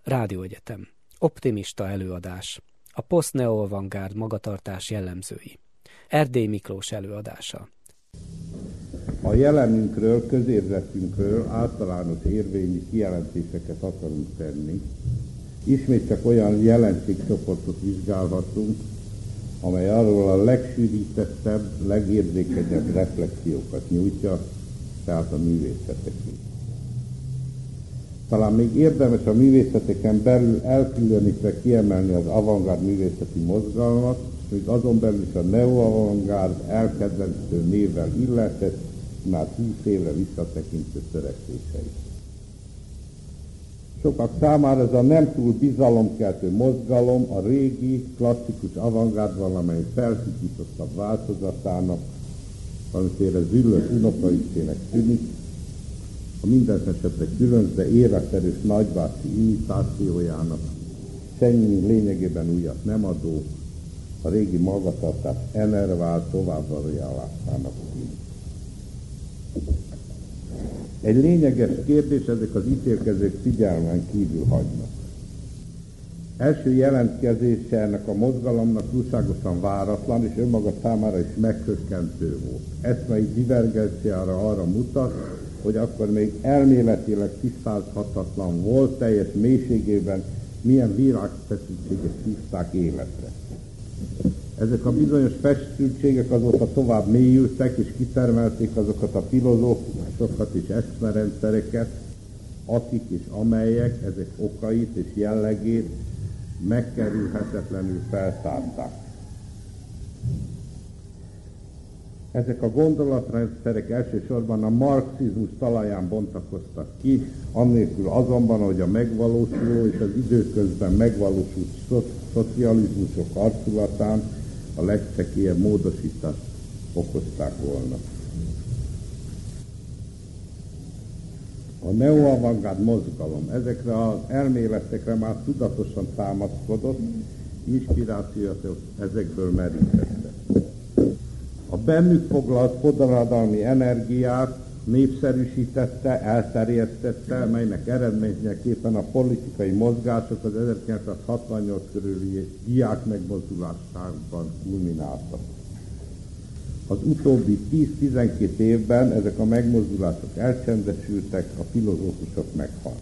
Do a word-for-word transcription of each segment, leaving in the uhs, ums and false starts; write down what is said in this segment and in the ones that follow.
Rádióegyetem. Optimista előadás. A post-neo-avantgárd magatartás jellemzői. Erdély Miklós előadása. A jelenünkről, közérzetünkről általános érvényű kijelentéseket akarunk tenni. Ismét csak olyan jelenségcsoportot vizsgálhatunk, amely arról a legsűrítettebb, legérzékenyebb reflexiókat nyújtja, tehát a művészetekét. Talán még érdemes a művészeteken belül elkülönítve kiemelni az avantgárd művészeti mozgalmat, még azon belül is a neo-avantgárd elkedvező névvel illetett, már húsz évre visszatekintő törekvéseit. Sokak számára ez a nem túl bizalomkeltő mozgalom a régi, klasszikus avantgárd valamely felhigítottabb változatának, valamiféle züllött unokaücsének tűnik, a minden esetre különc, de életerős nagybácsi imitációjának, semmi lényegében újat nem adó, a régi magatartás enervál továbbvalójálásának tűnik. Egy lényeges kérdés ezek az ítélkezők figyelmen kívül hagynak. Első jelentkezése ennek a mozgalomnak túlságosan váratlan, és önmaga számára is meghökkentő volt. Eszmei divergenciára arra mutat, hogy akkor még elméletileg tisztázhatatlan volt, teljes mélységében milyen világfeszültséget hívták életre. Ezek a bizonyos feszültségek azóta tovább mélyültek, és kitermelték azokat a filozófusokat és eszmerendszereket, akik és amelyek ezek okait és jellegét megkerülhetetlenül feltárták. Ezek a gondolatrendszerek elsősorban a marxizmus talaján bontakoztak ki, annélkül azonban, hogy a megvalósuló és az időközben megvalósult szo- szocializmusok arculatán a legcsekélyebb módosítást okozták volna. A neo-avantgárd mozgalom ezekre az elméletekre már tudatosan támaszkodott, inspirációt ezekből merítette. A bennük foglalt forradalmi energiát népszerűsítette, elterjesztette, melynek eredményeképpen a politikai mozgások az ezerkilencszázhatvannyolc körüli diák megmozdulásában kulmináltak. Az utóbbi tíz-tizenkét évben ezek a megmozdulások elcsendesültek, a filozófusok meghaltak.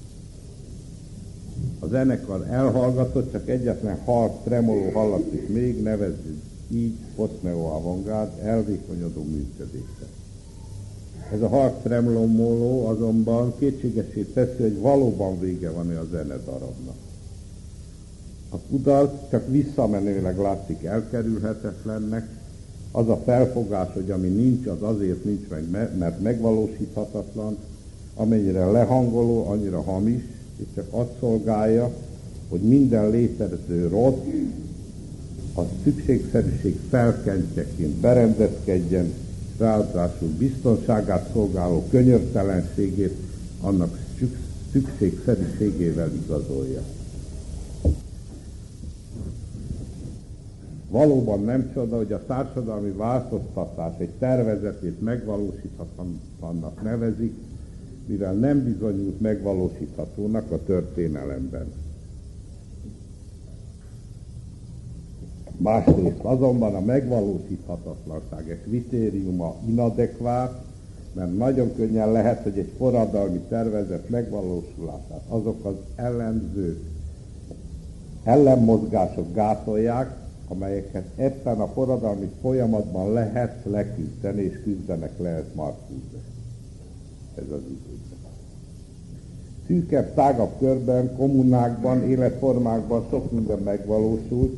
A zenekar elhallgatott, csak egyetlen halk tremoló hallatszik még, nevezzük így post-neo-avantgárd elvékonyodó működése. Ez a halk tremoló azonban kétségessé teszi, hogy valóban vége van-e a zenedarabnak. A kudarc csak visszamenőleg látszik elkerülhetetlennek, az a felfogás, hogy ami nincs, az azért nincs meg, mert megvalósíthatatlan, amennyire lehangoló, annyira hamis, és csak azt szolgálja, hogy minden létező rossz, a szükségszerűség felkentjeként berendezkedjen, ráadásul biztonságát szolgáló könyörtelenségét annak szükségszerűségével igazolja. Valóban nem csoda, hogy a társadalmi változtatás egy tervezetét megvalósíthatatlannak nevezik, mivel nem bizonyult megvalósíthatónak a történelemben. Másrészt azonban a megvalósíthatatlanság kritériuma inadekvát, mert nagyon könnyen lehet, hogy egy forradalmi tervezet megvalósulását azok az ellenző ellenmozgások gátolják, amelyeket ebben a forradalmi folyamatban lehet leküzdeni, és küzdenek lehet Marcuse. Ez az idő. Szűkebb, tágabb körben, kommunákban, életformákban sok minden megvalósult,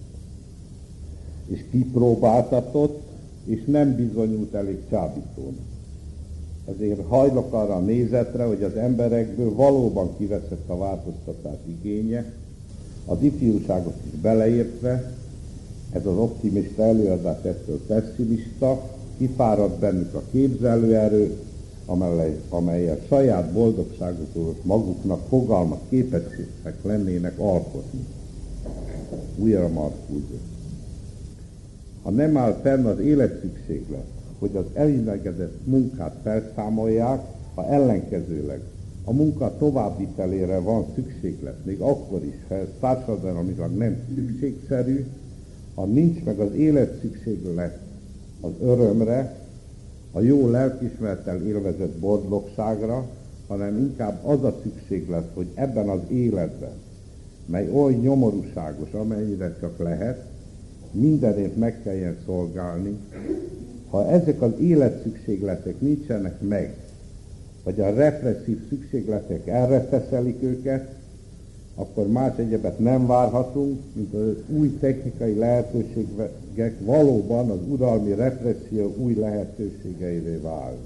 és kipróbáltatott, és nem bizonyult elég csábítónak. Ezért hajlok arra a nézetre, hogy az emberekből valóban kiveszett a változtatás igénye, az ifjúságot is beleértve, ez az optimista előadás ettől pessimista, kifáradt bennük a képzelőerő, amely, amelyel saját boldogságukról maguknak fogalmat képesek lennének alkotni. Újra Marcuse. Ha nem áll fenn az életszükséglet, hogy az elinlegedett munkát felszámolják, ha ellenkezőleg A munka továbbvitelére van szükséglet, még akkor is, ha ez társadalmilag nem szükségszerű, ha nincs meg az élet szükséglet az örömre, a jó lelkismerettel élvezett boldogságra, hanem inkább az a szükséglet, hogy ebben az életben, mely oly nyomorúságos, amennyire csak lehet, mindenért meg kelljen szolgálni. Ha ezek az életszükségletek nincsenek meg, vagy a represszív szükségletek elreteszelik őket, akkor más egyebet nem várhatunk, mint az új technikai lehetőségek valóban az uralmi represszió új lehetőségeivé válnak.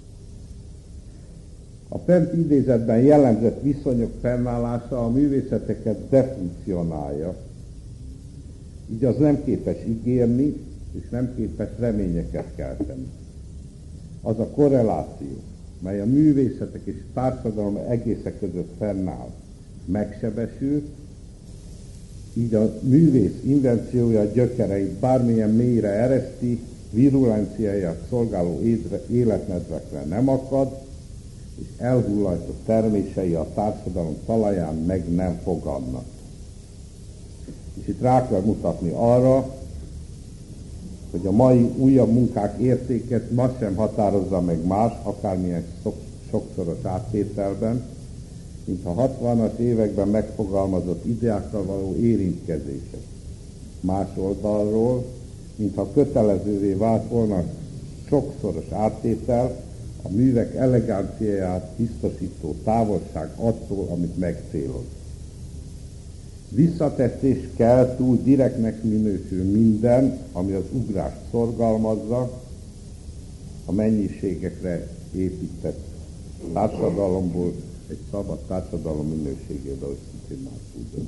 A fent idézetben jellemzett viszonyok fennállása a művészeteket defunkcionálja, így az nem képes ígérni, és nem képes reményeket kelteni. Az a korreláció, mely a művészetek és társadalom egészek között fennáll, megsebesült, így a művész invenciója gyökereit bármilyen mélyre ereszti, virulenciáját szolgáló életmedvekre nem akad, és elhullajtott termései a társadalom talaján meg nem fogadnak. És itt rá kell mutatni arra, hogy a mai újabb munkák értéket ma sem határozza meg más, akármilyen sok, sokszoros áttételben, mint a hatvanas években megfogalmazott ideákkal való érintkezések. Más oldalról, mintha kötelezővé vált volna sokszoros áttétel, a művek eleganciáját biztosító távolság attól, amit megcéloz. Visszateszés kell, túl direktnek minősül minden, ami az ugrást szorgalmazza, a mennyiségekre épített társadalomból egy szabad társadalom minőségébe összintén már tudunk.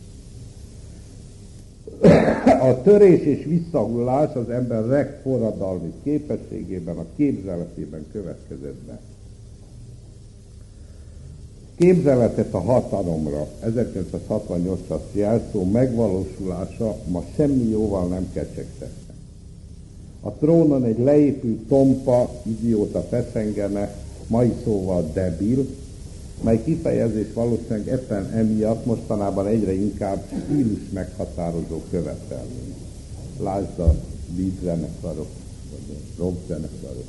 A törés és visszahullás az ember legforradalmi képességében, a képzeletében következett be. Képzeletet a hatalomra ezerkilencszázhatvannyolcas jelszó megvalósulása ma semmi jóval nem kecsegtette. A trónon egy leépült tompa, idióta feszengene, mai szóval debil, mely kifejezés valószínűleg éppen emiatt mostanában egyre inkább stílus meghatározó követelmény. Lásd a beat zenekarok, vagy a rock zenekarok.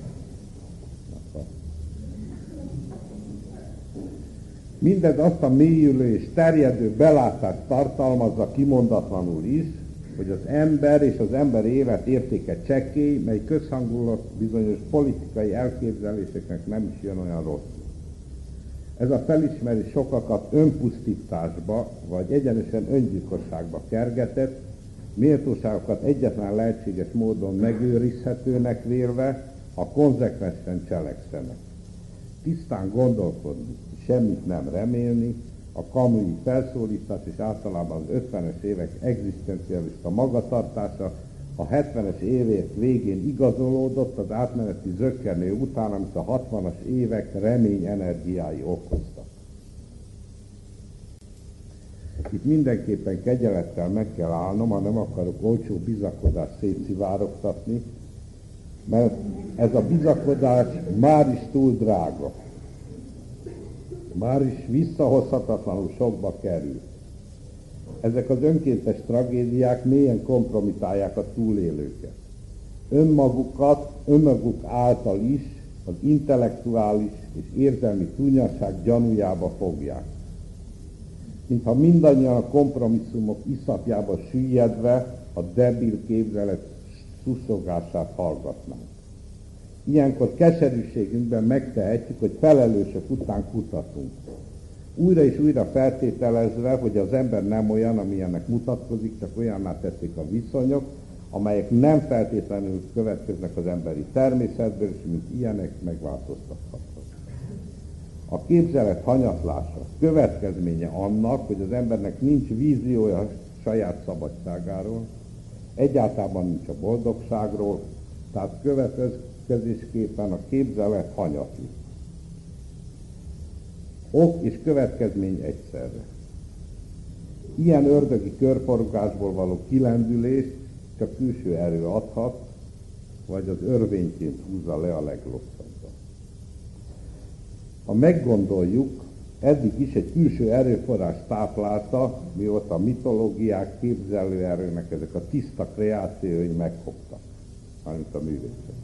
Mindez azt a mélyülő és terjedő belátást tartalmazza kimondatlanul is, hogy az ember és az ember élet értéke csekély, mely közhangulat bizonyos politikai elképzeléseknek nem is jön olyan rosszul. Ez a felismerés sokakat önpusztításba, vagy egyenesen öngyilkosságba kergetett, méltóságokat egyetlen lehetséges módon megőrizhetőnek vélve, ha konzekvensen cselekszenek. Tisztán gondolkodni, semmit nem remélni, a kamui felszólítás és általában az ötvenes évek egzisztencialista magatartása a hetvenes évek végén igazolódott az átmeneti zökkenő után, amit a hatvanas évek remény energiái okoztak. Itt mindenképpen kegyelettel meg kell állnom, ha nem akarok olcsó bizakodást szétszivárogtatni, mert ez a bizakodás már is túl drága. Már is visszahozhatatlanul sokba kerül. Ezek az önkéntes tragédiák mélyen kompromitálják a túlélőket. Önmagukat, önmaguk által is az intellektuális és érzelmi túlnyasság gyanújába fogják. Mintha mindannyian a kompromisszumok iszapjába süllyedve a debil képzelet suszogását hallgatnánk. Ilyenkor keserűségünkben megtehetjük, hogy felelősök után kutatunk. Újra és újra feltételezve, hogy az ember nem olyan, amilyennek mutatkozik, csak olyanná teszik a viszonyok, amelyek nem feltétlenül következnek az emberi természetből, és mint ilyenek megváltoztathatók. A képzelet hanyatlása következménye annak, hogy az embernek nincs víziója saját szabadságáról, egyáltalán nincs a boldogságról, tehát következésképpen a képzelet hanyatlik. Ok és következmény egyszerre. Ilyen ördögi körforgásból való kilendülést csak külső erő adhat, vagy az örvényként húzza le a legrosszabbat. Ha meggondoljuk, eddig is egy külső erőforrás táplálta, mióta a mitológiák képzelőerőnek ezek a tiszta kreációi megfogtak, mármint a művészet.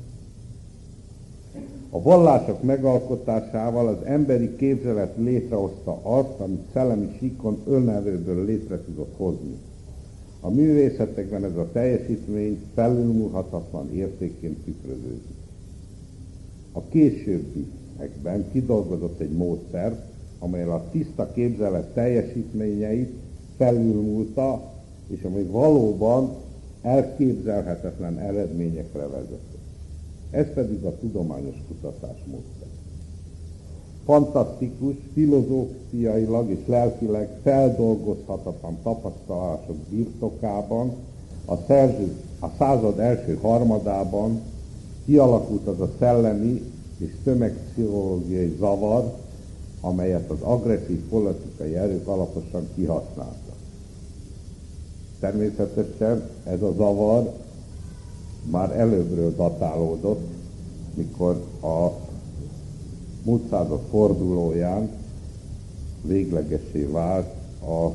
A vallások megalkotásával az emberi képzelet létrehozta azt, amit szellemi síkon önerőből létre tudott hozni. A művészetekben ez a teljesítmény felülmúlhatatlan értékként tükröződik. A későbbiekben kidolgozott egy módszert, amelyel a tiszta képzelet teljesítményeit felülmúlta, és amely valóban elképzelhetetlen eredményekre vezetett. Ez pedig a tudományos kutatás módszer. Fantasztikus, filozófiailag és lelkileg feldolgozhatatlan tapasztalások birtokában a, szerző, a század első harmadában kialakult az a szellemi és tömegpszichológiai zavar, amelyet az agresszív politikai erők alaposan kihasználtak. Természetesen ez a zavar már előbbről datálódott, mikor a múlt század fordulóján véglegessé vált a, a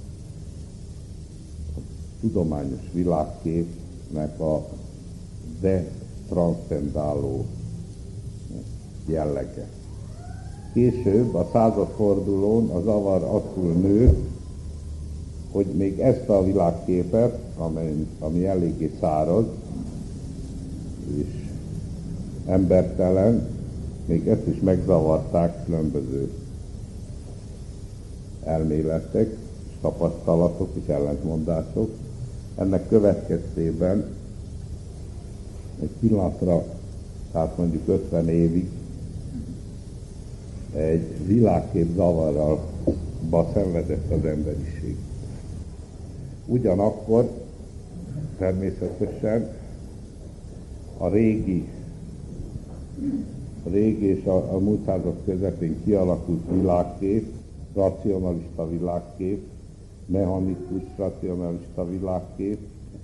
tudományos világképnek a detranszcendáló jellege. Később a századfordulón a zavar attól nő, hogy még ezt a világképet, amely, ami eléggé száraz és embertelen, még ezt is megzavarták különböző elméletek, és tapasztalatok és ellentmondások. Ennek következtében egy pillanatra, tehát mondjuk ötven évig egy világkép zavarral szenvedett az emberiség. Ugyanakkor természetesen a régi, a régi és a, a múlt század közepén kialakult világkép, racionalista világkép, mechanikus racionalista világkép,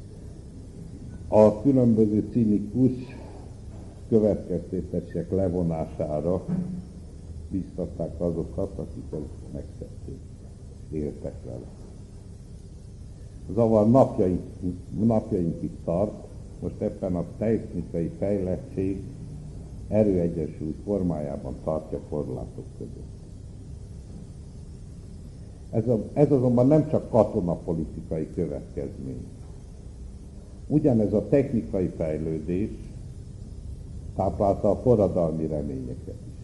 a különböző cinikus következtetések levonására biztatták azokat, akik ezt megtették, éltek vele. A zavar napjaink, napjainkig tart, most ebben a technikai fejlettség erőegyensúly formájában tartja korlátok között. Ez, a, ez azonban nem csak katonapolitikai következmény. Ugyanez a technikai fejlődés táplálta a forradalmi reményeket is.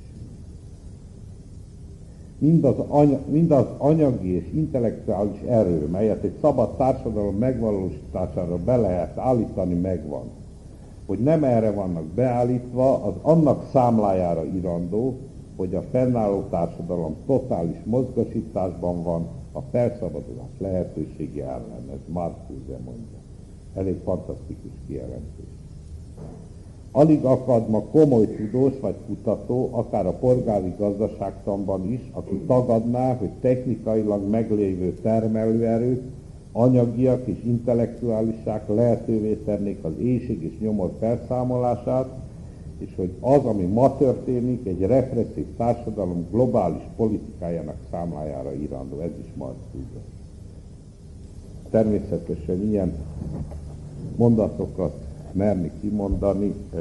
Mindaz, anya, mindaz anyagi és intellektuális erő, melyet egy szabad társadalom megvalósítására be lehet állítani, megvan. Hogy nem erre vannak beállítva, az annak számlájára irandó, hogy a fennálló társadalom totális mozgósításban van a felszabadulás lehetősége ellen. Ez Marcuse mondja. Elég fantasztikus kijelentés. Alig akad ma komoly tudós vagy kutató, akár a polgári gazdaságtanban is, aki tagadná, hogy technikailag meglévő termelőerők, anyagiak és intellektuálisák lehetővé tennék az éhség és nyomor felszámolását, és hogy az, ami ma történik, egy represszív társadalom globális politikájának számlájára irandó. Ez is Marcuse. Természetesen ilyen mondatokat merni kimondani, ez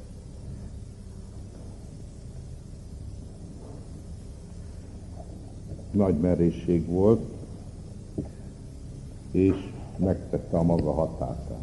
nagy merészség volt, és megtette a maga hatását.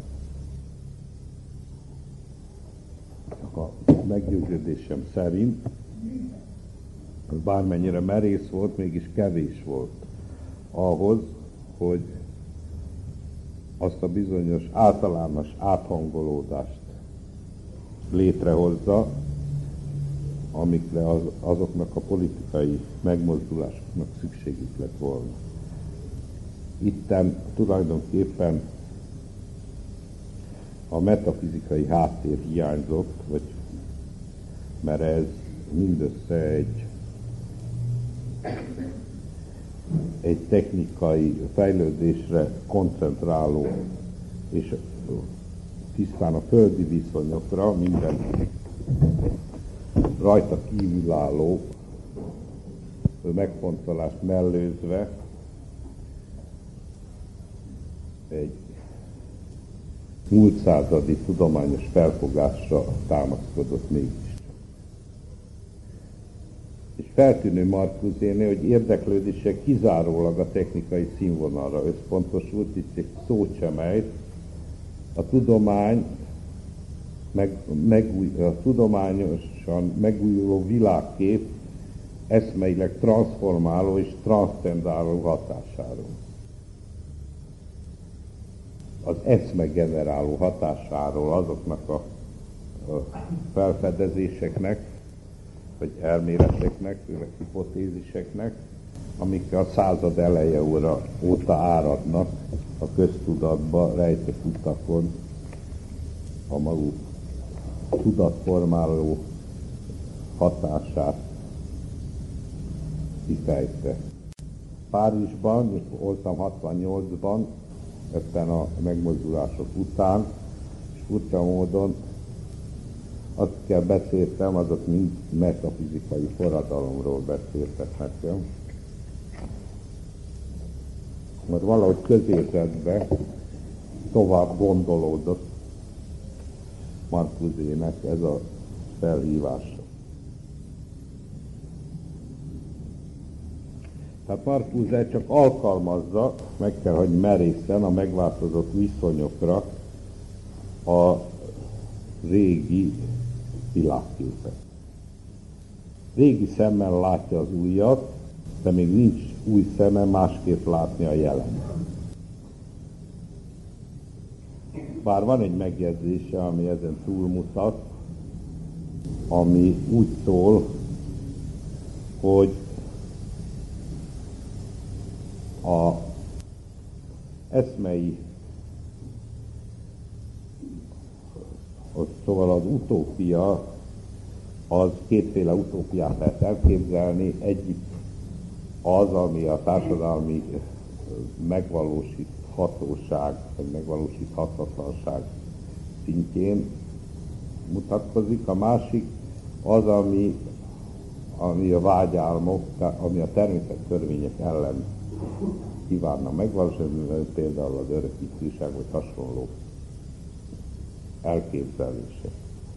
Csak a meggyőződésem szerint, az bármennyire merész volt, mégis kevés volt ahhoz, hogy azt a bizonyos általános áthangolódást létrehozza, amikre az, azoknak a politikai megmozdulásoknak szükségük lett volna. Itten tulajdonképpen a metafizikai háttér hiányzott, vagy mert ez mindössze egy, egy technikai fejlődésre koncentráló, és tisztán a földi viszonyokra, minden rajta kívülálló megfontolást mellőzve egy múlt századi tudományos felfogásra támaszkodott mégis. És feltűnő Marcusénél, hogy érdeklődése kizárólag a technikai színvonalra összpontosult, itt egy szót sem ejt, a tudomány, meg, megúj, a tudományosan megújuló világkép eszmeileg transformáló és transzcendáló hatásáról. Az eszme generáló hatásáról azoknak a, a felfedezéseknek, vagy elméleteknek, főleg hipotéziseknek, amik a század eleje óra, óta áradnak a köztudatba, rejtett utakon, a maguk tudatformáló hatását kifejtve. Párizsban, mikor voltam hatvannyolcban, ebben a megmozdulások után, és furcsa módon akikkel beszéltem, azok mind metafizikai forradalomról beszéltek nekem. Mert valahogy közérzetbe tovább gondolódott Marcusének ez a felhívása. Tehát Marcuse csak alkalmazza, meg kell, hogy merészen a megváltozott viszonyokra a régi világképet. Régi szemmel látja az újat, de még nincs új szeme másképp látni a jelen. Bár van egy megjegyzése, ami ezen túlmutat, ami úgy szól, hogy a eszmei, szóval az utópia, az kétféle utópiát lehet elképzelni. Egyik az, ami a társadalmi megvalósíthatóság, vagy megvalósíthatatlanság szintjén mutatkozik. A másik az, ami, ami a vágyálmok, ami a természettörvények ellen kívánna megvalósítani, például az örökítőség, vagy hasonló elképzelése.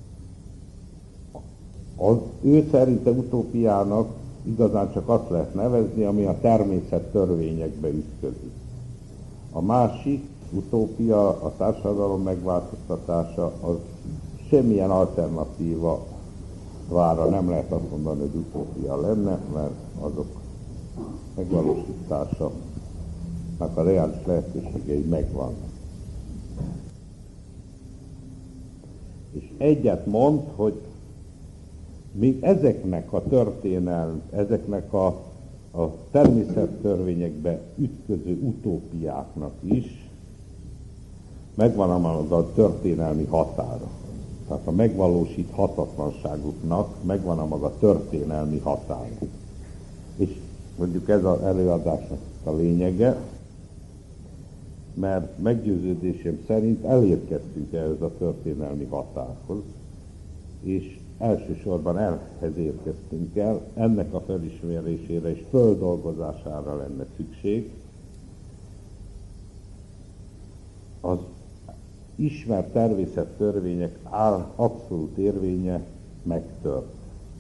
Az ő szerinte utópiának igazán csak azt lehet nevezni, ami a természet törvényekbe ütközik. A másik utópia, a társadalom megváltoztatása, az semmilyen alternatíva vára nem lehet azt mondani, hogy utópia lenne, mert azok megvalósításának a reális lehetőségei megvannak. És egyet mond, hogy még ezeknek a történelm, ezeknek a, a természettörvényekbe ütköző utópiáknak is megvan a maga a történelmi határa. Tehát a megvalósíthatatlanságuknak megvan a maga történelmi határa. És mondjuk ez az előadásnak a lényege, mert meggyőződésem szerint elérkeztünk ehhez a történelmi határhoz, és elsősorban elhez érkeztünk el, ennek a felismerésére és földolgozására lenne szükség. Az ismert természettörvények áll abszolút érvénye megtört.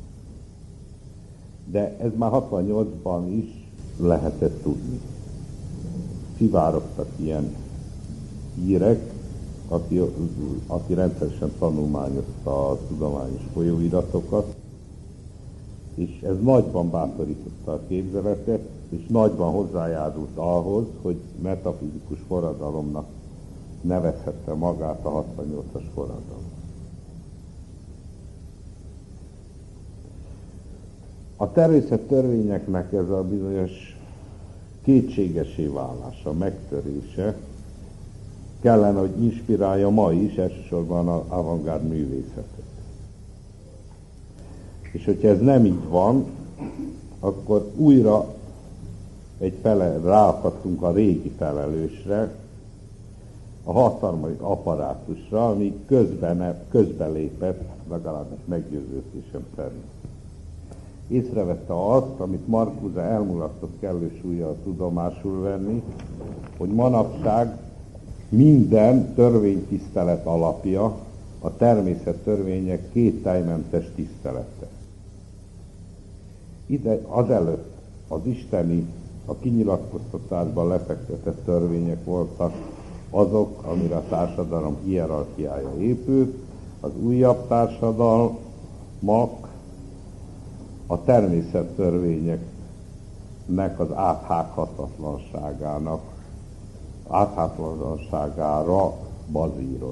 De ez már hatvannyolcban is lehetett tudni. Szivárogtak ilyen hírek, aki, aki rendszeresen tanulmányozta a tudományos folyóiratokat, és ez nagyban bátorította a képzeletet, és nagyban hozzájárult ahhoz, hogy metafizikus forradalomnak nevezhette magát a hatvannyolcas forradalom. A természettörvényeknek ez a bizonyos kétségesé válása, megtörése kellene, hogy inspirálja ma is elsősorban az avantgárd művészetet. És hogyha ez nem így van, akkor újra egy fele ráakadtunk a régi felelősre, a hatalmi apparátusra, ami közben, közben lépett, legalábbis meggyőződésem szerint. észrevette azt, amit Marcuse elmulasztott kellő súllyal tudomásul venni, hogy manapság minden törvénytisztelet alapja a természettörvények kételymentes tisztelete. Ide azelőtt az isteni, a kinyilatkoztatásban lefektetett törvények voltak azok, amire a társadalom hierarchiája épült, az újabb társadalmak a természettörvényeknek az áthághatatlanságának, áthághatatlanságára bazíroz.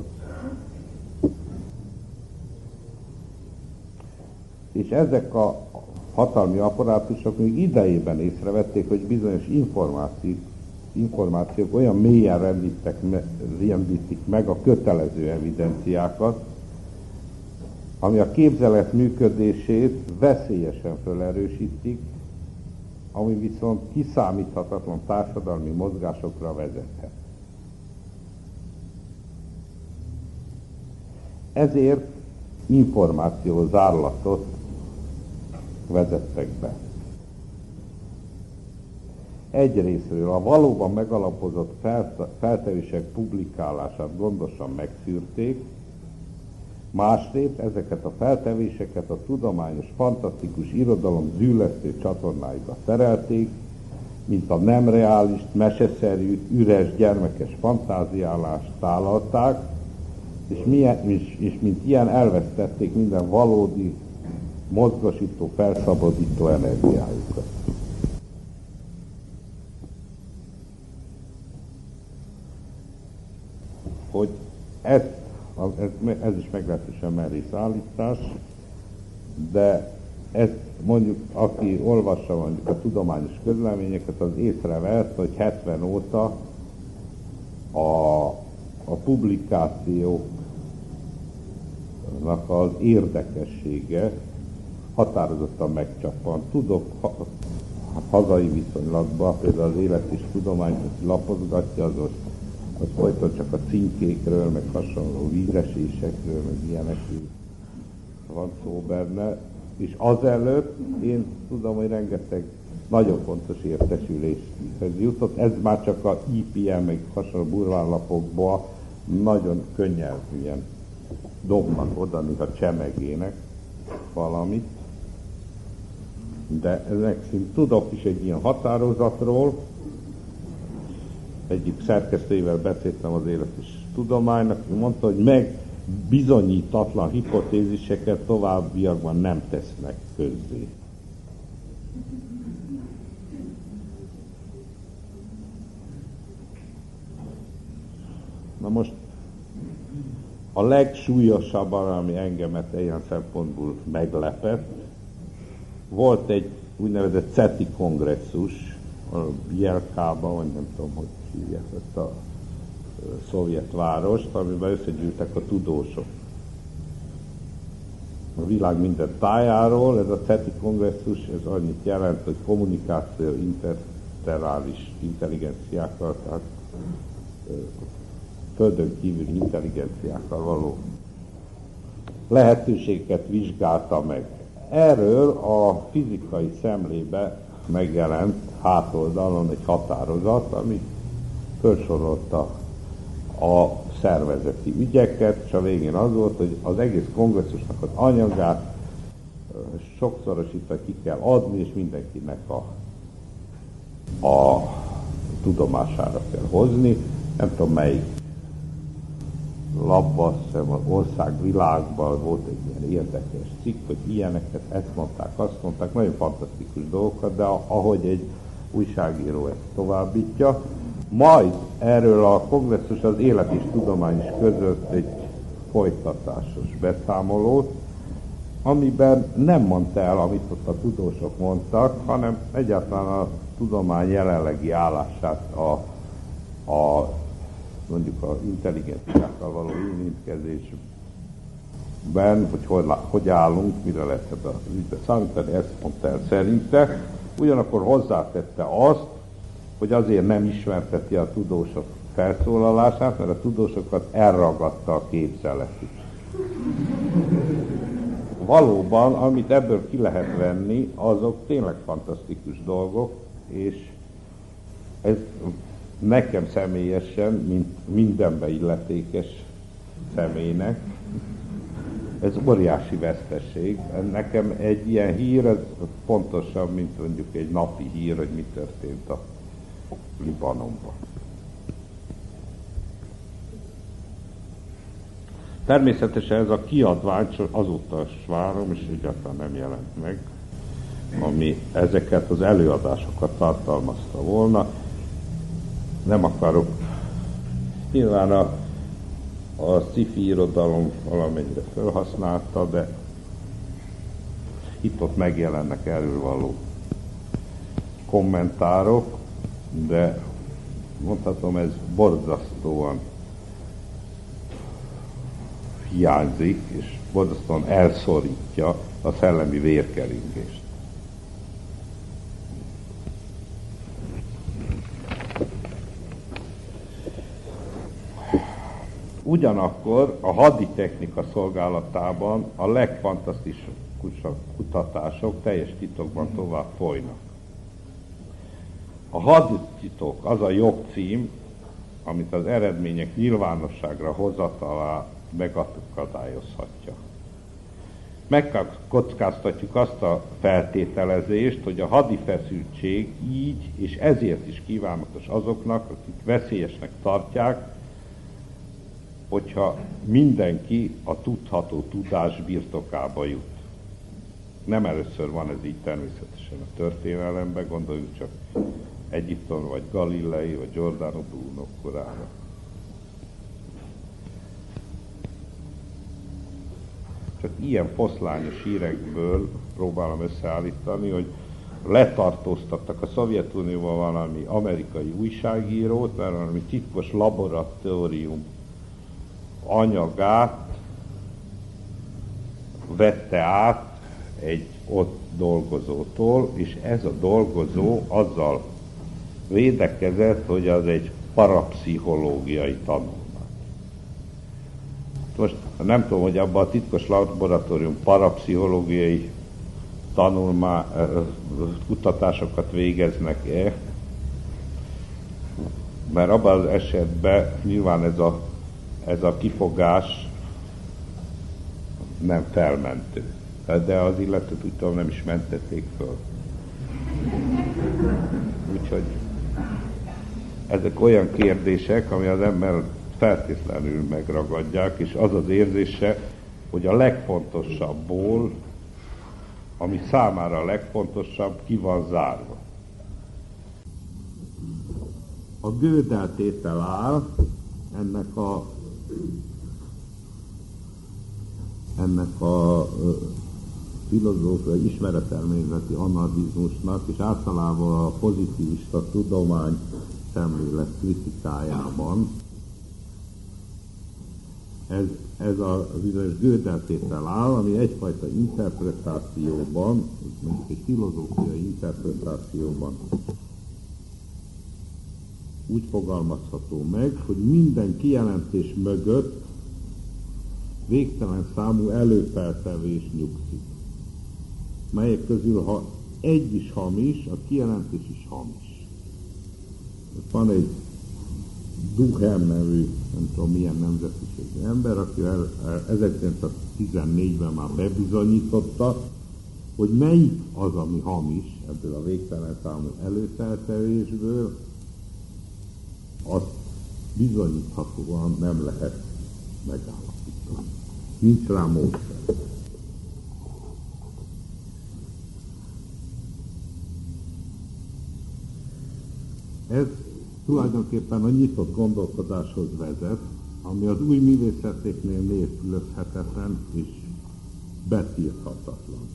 És ezek a hatalmi apparátusok még idejében észrevették, hogy bizonyos információk, információk olyan mélyen rendítek, rendítik meg a kötelező evidenciákat, ami a képzelet működését veszélyesen felerősítik, ami viszont kiszámíthatatlan társadalmi mozgásokra vezethet. Ezért információ zárlatot vezettek be. Egyrészről a valóban megalapozott feltevések publikálását gondosan megszűrték, másrészt ezeket a feltevéseket a tudományos, fantasztikus irodalom züllesztő csatornáiba szerelték, mint a nem reális, meseszerű, üres, gyermekes fantáziálást tálalták, és, milyen, és, és mint ilyen elvesztették minden valódi, mozgosító, felszabadító energiájukat. Hogy ez, ez, ez is meglehetősen merész állítás, de ez mondjuk, aki olvassa mondjuk a tudományos közleményeket, az észrevett, hogy hetven óta a, a publikációknak az érdekessége határozottan megcsappant. Tudok ha, hazai viszonylatban, például az Élet és Tudományt, aki lapozgatja, az, az folyton csak a címkékről, meg hasonló vízesésekről, meg ilyenekről van szó benne, és azelőtt én tudom, hogy rengeteg nagyon fontos értesüléshez jutott. Ez már csak a i pé em, meg hasonló burvánlapokban nagyon könnyelműen dobnak oda, mintha csemegének valamit. De ennek szint tudok is egy ilyen határozatról. Egyik szerkesztőjével beszéltem az Élet és Tudománynak, ő mondta, hogy meg bizonyítatlan hipotéziseket továbbiakban nem tesznek közzé. Na most a legsúlyosabb, ami engemet ilyen szempontból meglepett, volt egy úgynevezett ceti kongresszus a Jelkában, vagy nem tudom, hogy hívják ezt a szovjet várost, amiben összegyűltek a tudósok a világ minden tájáról. Ez a ceti kongresszus, ez annyit jelent, hogy kommunikáció interterális intelligenciákkal, tehát földön kívüli intelligenciákkal való lehetőséget vizsgálta meg. Erről a fizikai szemlébe megjelent hátoldalon egy határozat, ami felsorolta a szervezeti ügyeket, és a végén az volt, hogy az egész kongresszusnak az anyagát sokszorosítva ki kell adni, és mindenkinek a, a tudomására kell hozni. Nem tudom, melyik labban, az Országvilágban volt egy ilyen érdekes cikk, hogy ilyeneket, ezt mondták, azt mondták, nagyon fantasztikus dolgokat, de ahogy egy újságíró ezt továbbítja, majd erről a kongresszus az Élet és Tudomány is között egy folytatásos beszámolót, amiben nem mondta el, amit ott a tudósok mondtak, hanem egyáltalán a tudomány jelenlegi állását a, a mondjuk az intelligenciákkal való érintkezésben, hogy, hogy hogy állunk, mire lehet ebbe az ügybe számítani, ezt mondta el szerinte. Ugyanakkor hozzátette azt, hogy azért nem ismerteti a tudósok felszólalását, mert a tudósokat elragadta a képzeletük. valóban, amit ebből ki lehet venni, azok tényleg fantasztikus dolgok, és ez nekem személyesen, mint mindenbe illetékes személynek, ez óriási veszteség. Nekem egy ilyen hír, ez fontosabb, mint mondjuk egy napi hír, hogy mi történt a Libanonban. Természetesen ez a kiadvány azóta is várom, és egyáltalán nem jelent meg, ami ezeket az előadásokat tartalmazta volna. Nem akarok, nyilván a, a sci-fi irodalom valamennyire felhasználta, de itt-ott megjelennek erről való kommentárok, de mondhatom, ez borzasztóan hiányzik, és borzasztóan elszorítja a szellemi vérkeringést. Ugyanakkor a haditechnika szolgálatában a legfantasztikusabb kutatások teljes titokban tovább folynak. A hadititok az a jogcím, amit az eredmények nyilvánosságra hozatalá megakadályozhatja. Megkockáztatjuk azt a feltételezést, hogy a hadi feszültség így és ezért is kívánatos azoknak, akik veszélyesnek tartják, hogyha mindenki a tudható tudás birtokába jut. Nem először van ez így természetesen a történelemben, gondoljunk csak Egyiptom, vagy Galilei, vagy Giordano Bruno korára. Csak ilyen foszlányos hírekből próbálom összeállítani, hogy letartóztattak a Szovjetunióban valami amerikai újságírót, mert valami titkos laboratórium anyagát vette át egy ott dolgozótól, és ez a dolgozó azzal védekezett, hogy az egy parapszichológiai tanulmány. Most nem tudom, hogy abban a titkos laboratórium parapszichológiai tanulmány, kutatásokat végeznek-e, mert abban az esetben nyilván ez a, ez a kifogás nem felmentő. De az illetőt úgy tudom, nem is mentették föl. Úgyhogy ezek olyan kérdések, ami az ember feltétlenül megragadják, és az az érzése, hogy a legfontosabbból, ami számára a legfontosabb, ki van zárva. A Gödel-tétel áll ennek a ennek a filozófiai ismeretelméleti anarchizmusnak, és általában a pozitivista tudomány szemlélet kritikájában. Ez, ez a bizonyos Gödel-tétel áll, ami egyfajta interpretációban, mondjuk egy filozófiai interpretációban úgy fogalmazható meg, hogy minden kijelentés mögött végtelen számú előfeltevés nyugszik, melyek közül, ha egy is hamis, a kijelentés is hamis. Van egy Duhem nevű, nem tudom milyen nemzetiségű ember, aki ezerkilencszáztizennégyben már bebizonyította, hogy melyik az, ami hamis ebből a végtelen számú előfeltevésből, azt bizonyíthatóan nem lehet megállapítani. Nincs rá módszer. Ez tulajdonképpen a nyitott gondolkodáshoz vezet, ami az új művészeteknél nélkülözhetetlen és betilthatatlan.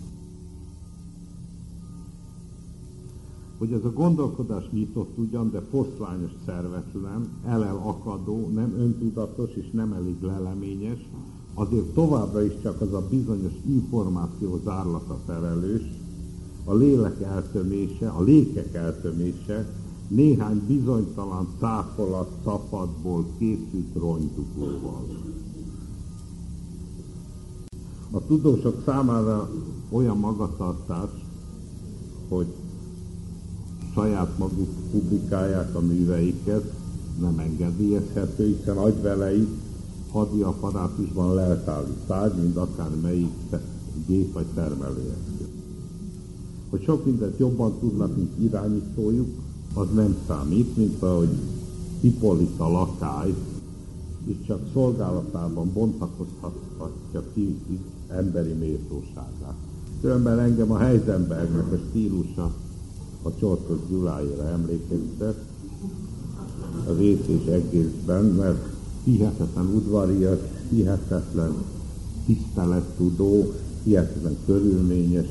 Hogy ez a gondolkodás nyitott ugyan, de foszlányos szervetlen, elel akadó, nem öntudatos és nem elég leleményes, azért továbbra is csak az a bizonyos információ zárlata felelős, a lélek eltömése, a lékek eltömése, néhány bizonytalan cáfolat szapadból készült rongyduklóval. A tudósok számára olyan magatartás, hogy saját maguk publikálják a műveiket, nem engedélyezhető, hiszen agyveleit hadi apparátusban leltállítják, mint akármelyik gép vagy termelőeszköz. Hogy sok mindent jobban tudnak, mint irányítójuk, az nem számít, mint ahogy Hippolyta lakály, és csak szolgálatában bontakozhatja ki emberi méltóságát. Különben engem a Heisenbergnek a stílusa a Csortos Gyuláéra emlékeztet az ész és egészben, mert hihetetlen udvarias, hihetetlen tisztelettudó, hihetetlen körülményes,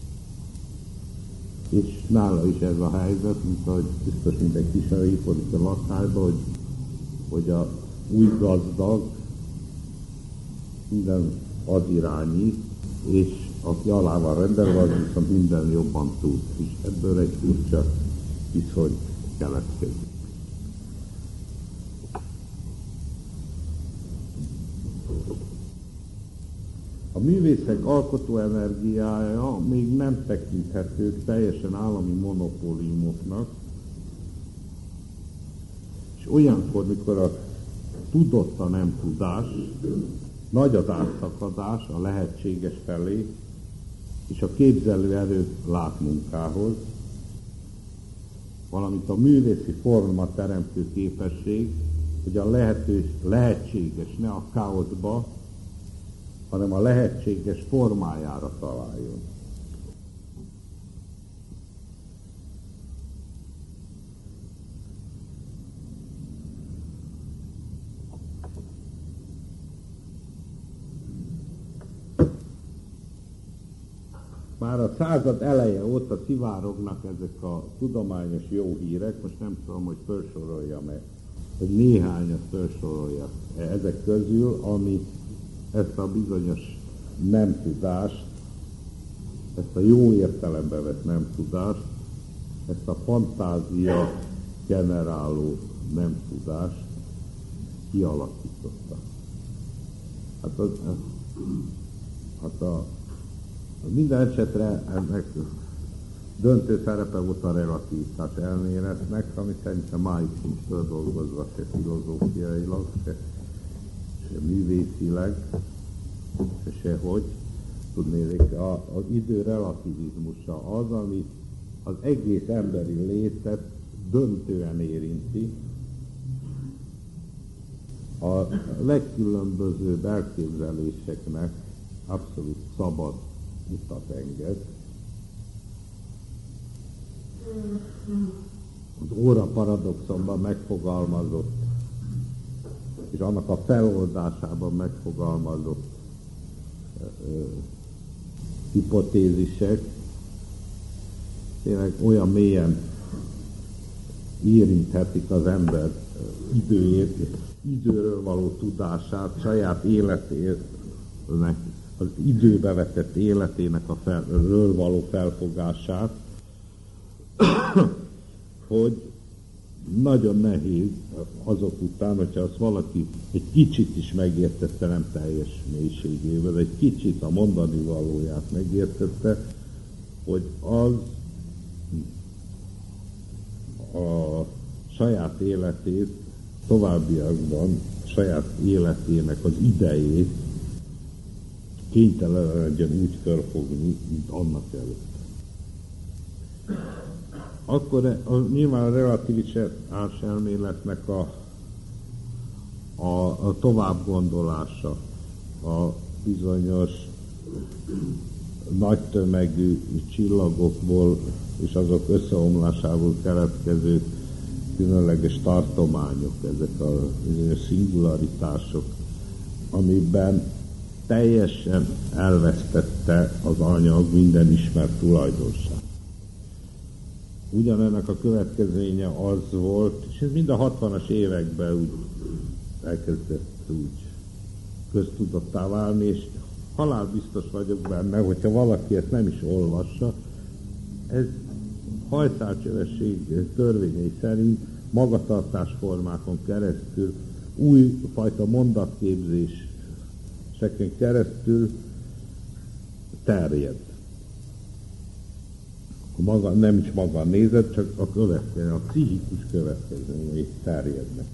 és nála is ez a helyzet, mint ahogy biztos mindenki ismeri Hippolyta lakályba, hogy, hogy a új gazdag minden az irányít, és aki alá van rendelve, az viszont minden jobban tud, és ebből egy furcsa viszony keletkezik. A művészek alkotó energiája még nem tekinthető teljesen állami monopóliumoknak, és olyankor, mikor a tudott a nem tudás, nagy az átszakadás a lehetséges felé, és a képzelő erő látmunkához, valamint a művészi forma teremtő képesség, hogy a lehetős, lehetséges ne a káoszba, hanem a lehetséges formájára találjon. Már a század eleje óta szivárognak ezek a tudományos jó hírek, most nem tudom, hogy felsoroljam-e, hogy néhányat felsoroljak ezek közül, ami ezt a bizonyos nem tudást, ezt a jó értelembe vett nem tudást, ezt a fantázia generáló nem tudást kialakította. Hát, az, hát a minden esetre ennek döntő szerepe volt a relativitás elméletnek, ami szerintem máig sincs földolgozva se filozófiailag, se, se művészileg, se sehogy. Tudnék, az idő relativizmusa az, ami az egész emberi létet döntően érinti. A legkülönbözőbb elképzeléseknek abszolút szabad utat enged. Az óra paradoxonban megfogalmazott, és annak a feloldásában megfogalmazott ö, hipotézisek tényleg olyan mélyen érinthetik az ember időért, időről való tudását, saját életének, az időbe vetett életének a felről való felfogását, hogy nagyon nehéz azok után, hogyha azt valaki egy kicsit is megértette, nem teljes mélységével, egy kicsit a mondani valóját megértette, hogy az a saját életét továbbiakban, saját életének az idejét kénytelen legyen úgy felfogni, mint annak előtt. Akkor a, nyilván a relativitás elméletnek a, a, a továbbgondolása, a bizonyos nagy tömegű csillagokból és azok összeomlásából keletkező különleges tartományok, ezek a bizonyos szingularitások, amiben teljesen elvesztette az anyag minden ismert tulajdonság. Ugyanennek a következménye az volt, és ez mind a hatvanas években úgy elkezdett úgy köztudattá válni, és halálbiztos vagyok benne, hogyha valaki ezt nem is olvassa, ez hajszálcsövesség törvényei szerint magatartásformákon keresztül, újfajta mondatképzéseken keresztül terjed. Maga, nem is maga a nézet, csak a következő, a pszichikus következményei terjednek.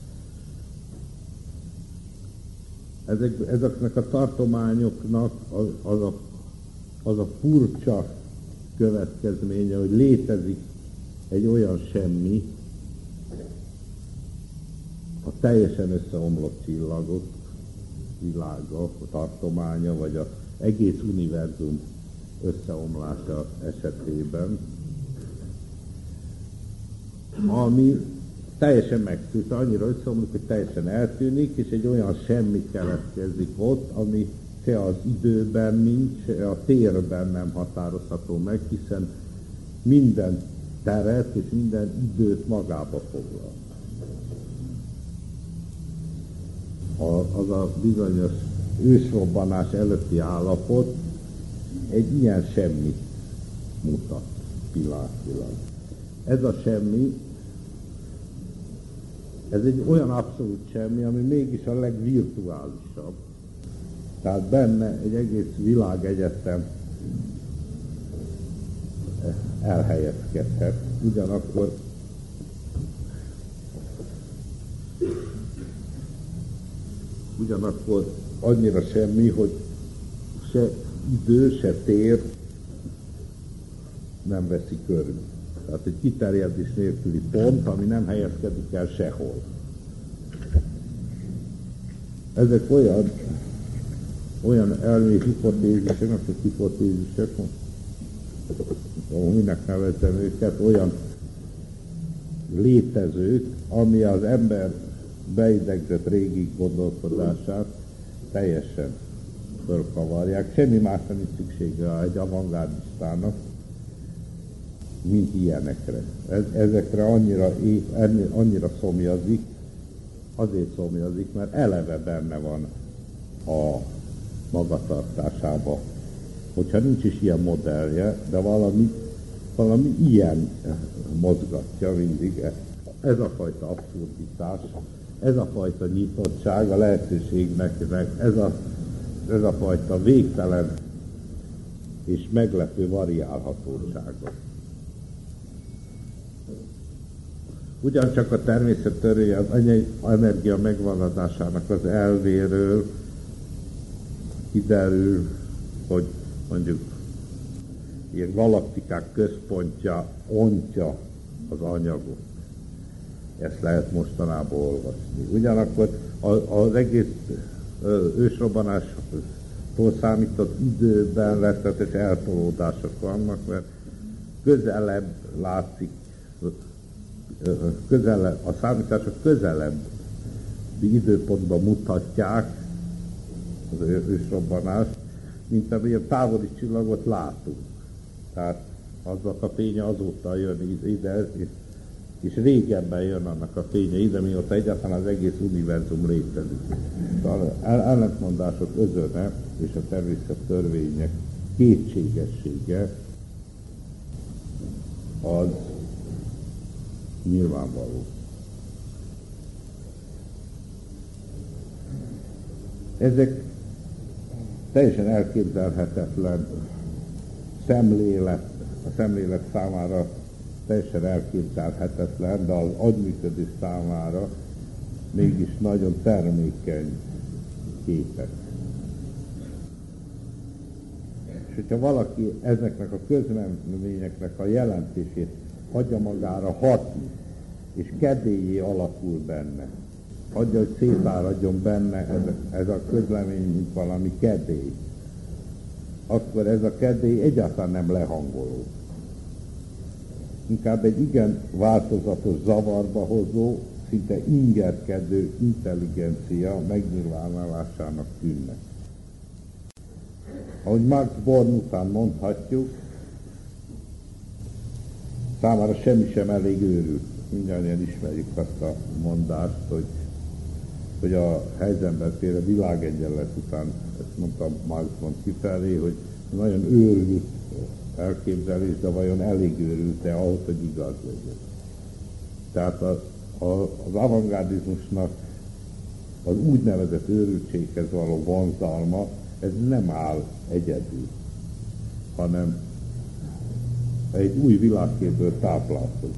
Ezek, ezeknek a tartományoknak az, az, a, az a furcsa következménye, hogy létezik egy olyan semmi, a teljesen összeomlott csillagok világa, a tartománya, vagy az egész univerzum összeomlása esetében, ami teljesen megszűnt, annyira összeomlik, hogy teljesen eltűnik, és egy olyan semmi keletkezik ott, ami se az időben nincs, se a térben nem határozható meg, hiszen minden teret és minden időt magába foglal. A, az a bizonyos ősrobbanás előtti állapot egy ilyen semmit mutat pillanatilag. Ez a semmi, ez egy olyan abszolút semmi, ami mégis a legvirtuálisabb. Tehát benne egy egész világegyetem elhelyezkedhet. Ugyanakkor ugyanakkor annyira semmi, hogy se idő, se tér nem veszi körül. Tehát egy kiterjedés nélküli pont, ami nem helyezkedik el sehol. Ezek olyan, olyan elmé hipotézisek, nem csak hipotézisek, minek nevezem őket, olyan létezők, ami az ember beidegzett régi gondolkodását teljesen fölkavarják. Semmi másra nincs szüksége egy avantgárdistának, mint ilyenekre. Ezekre annyira, annyira szomjazik, azért szomjazik, mert eleve benne van a magatartásába. Hogyha nincs is ilyen modellje, de valami, valami ilyen mozgatja mindig. Ez a fajta abszurditás, ez a fajta nyitottság a lehetőségnek, ez a, ez a fajta végtelen és meglepő variálhatósága. Ugyancsak a természet törvénye az energia megvaladásának az elvéről kiderül, hogy mondjuk ilyen galaktikák központja ontja az anyagot. Ezt lehet mostanában olvasni. Ugyanakkor az egész ősrobbanástól számított időben rettetes eltolódások vannak, mert közelebb látszik, közelebb, a számítások közelebb időpontban mutatják az ősrobbanást, mint amilyen távoli csillagot látunk. Tehát aznak a fénye azóta jön ide, és régebben jön annak a fénye ide, mióta egyáltalán az egész univerzum létezik. Szóval ellentmondások özöne és a természet törvények kétségessége az nyilvánvaló. Ezek teljesen elképzelhetetlen szemlélet, a szemlélet számára teljesen elképzelhetetlen, de az agyműködés számára mégis nagyon termékeny képek. És hogyha valaki ezeknek a közleményeknek a jelentését hagyja magára hatni, és kedélyé alakul benne, hagyja, hogy szétáradjon benne ez, ez a közlemény, mint valami kedély, akkor ez a kedély egyáltalán nem lehangoló. Inkább egy igen változatos, zavarba hozó, szinte ingerkedő intelligencia megnyilvánulásának tűnnek. Ahogy Max Born után mondhatjuk, számára semmi sem elég őrült. Mindjárt ismerjük azt a mondást, hogy, hogy a Heisenberg-féle világegyenlet után, ezt mondta Max Born kifelé, hogy nagyon őrült elképzelés, de vajon elég őrült-e ahhoz, hogy igaz legyen. Tehát az, az avantgárdizmusnak az úgynevezett őrültséghez való vonzalma, ez nem áll egyedül. hanem egy új világképből táplálkozik.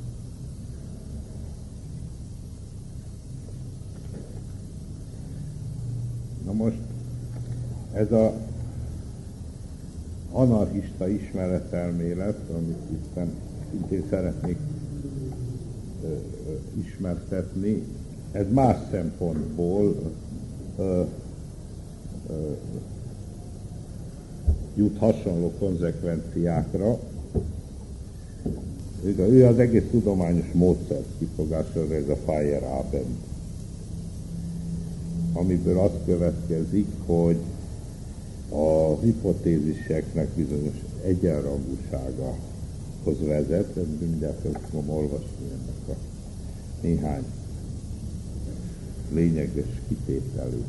Na most ez a anarchista ismeretelmélet, amit itt szintén szeretnék ö, ö, ismertetni, ez más szempontból ö, ö, jut hasonló konzekvenciákra. Ő az egész tudományos módszer kifogásolja, ez a Feyerabend, amiből az következik, hogy a hipotéziseknek bizonyos egyenrangúságahoz vezet, mindjárt fel fogom olvasni ennek a néhány lényeges kitételét.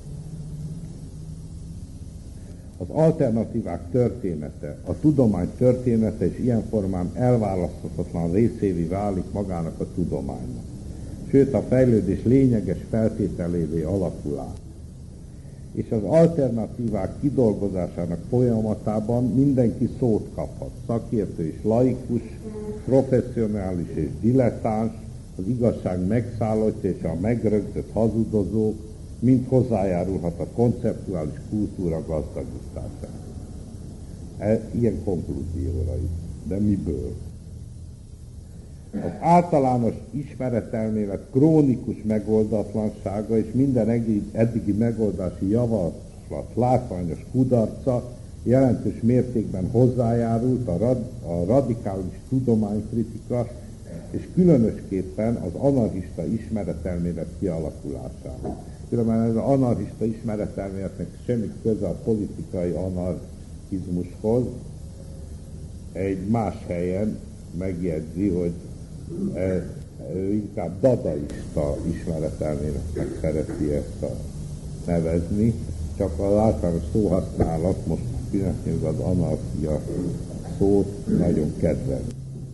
Az alternatívák története, a tudomány története és ilyen formán elválaszthatatlan részévé válik magának a tudománynak. Sőt, a fejlődés lényeges feltételévé alakulás. És az alternatívák kidolgozásának folyamatában mindenki szót kaphat. Szakértő és laikus, professzionális és dilettáns, az igazság megszállottja és a megrögzött hazudozók mind hozzájárulhat a konceptuális kultúra gazdagításához. Ilyen konklúzióra is. De miből? Az általános ismeretelmélet krónikus megoldatlansága és minden eddigi megoldási javaslat látványos kudarca jelentős mértékben hozzájárult a, rad, a radikális tudománykritika és különösképpen az anarchista ismeretelmélet kialakulásához. Különben ez az anarchista ismeretelméletnek semmi köze a politikai anarchizmushoz. Egy más helyen megjegyzi, hogy ő inkább dadaista ismeretelméletnek szereti ezt a nevezni, csak az általános szóhasználat most pillanatnyilag az anarchia szót nagyon kedveli.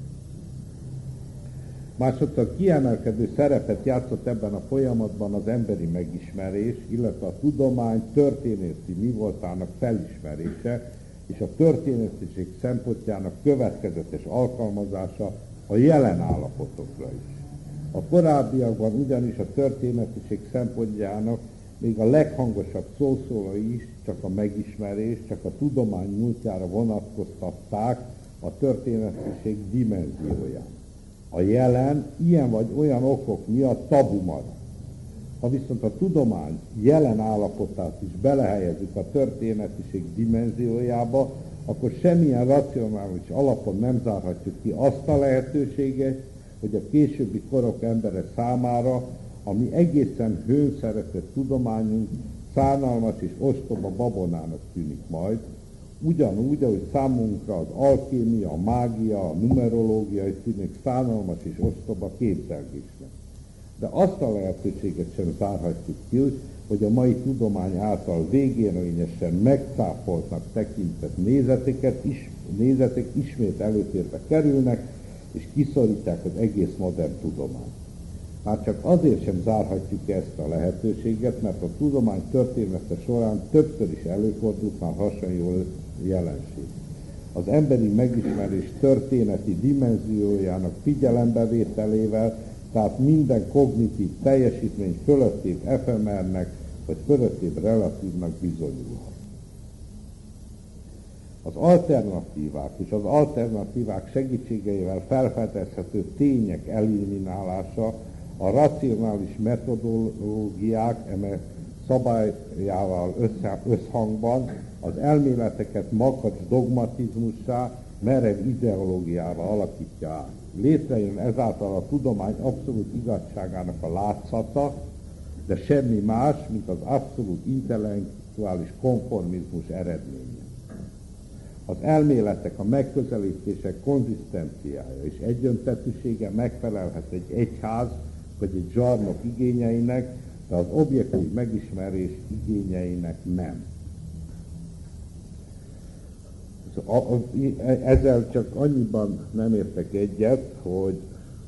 Másodszor kiemelkedő szerepet játszott ebben a folyamatban az emberi megismerés, illetve a tudomány történeti mi voltának felismerése, és a történetiség szempontjának következetes alkalmazása a jelen állapotokra is. A korábbiakban ugyanis a történetiség szempontjának még a leghangosabb szószólói is csak a megismerés, csak a tudomány múltjára vonatkoztatták a történetiség dimenzióját. A jelen ilyen vagy olyan okok miatt tabu marad. Ha viszont a tudomány jelen állapotát is belehelyezzük a történetiség dimenziójába, akkor semmilyen racionális alapon nem zárhatjuk ki azt a lehetőséget, hogy a későbbi korok embere számára, ami egészen hőnszeretett tudományunk szánalmas és ostoba babonának tűnik majd, ugyanúgy, ahogy számunkra az alkémia, a mágia, a numerológia is tűnik szánalmas és ostoba képzelgésnek. De azt a lehetőséget sem zárhatjuk ki, hogy a mai tudomány által végérvényesen megcáfoltnak tekintett nézeteket, is, nézetek ismét előtérbe kerülnek, és kiszorítják az egész modern tudományt. Már csak azért sem zárhatjuk ezt a lehetőséget, mert a tudomány története során többször is előfordult már hasonló jelenség. Az emberi megismerés történeti dimenziójának figyelembevételével, tehát minden kognitív teljesítmény fölöttébb efemernek, vagy fölöttébb relatívnak bizonyulhat. Az alternatívák és az alternatívák segítségeivel felfedezhető tények eliminálása a racionális metodológiák eme szabályával összhangban az elméleteket makacs dogmatizmussá, merev ideológiával alakítja át. Létrejön ezáltal a tudomány abszolút igazságának a látszata, de semmi más, mint az abszolút intellektuális konformizmus eredménye. Az elméletek, a megközelítések konzisztenciája és egyöntetűsége megfelelhet egy egyház vagy egy zsarnok igényeinek, de az objektív megismerés igényeinek nem. Ezzel csak annyiban nem értek egyet, hogy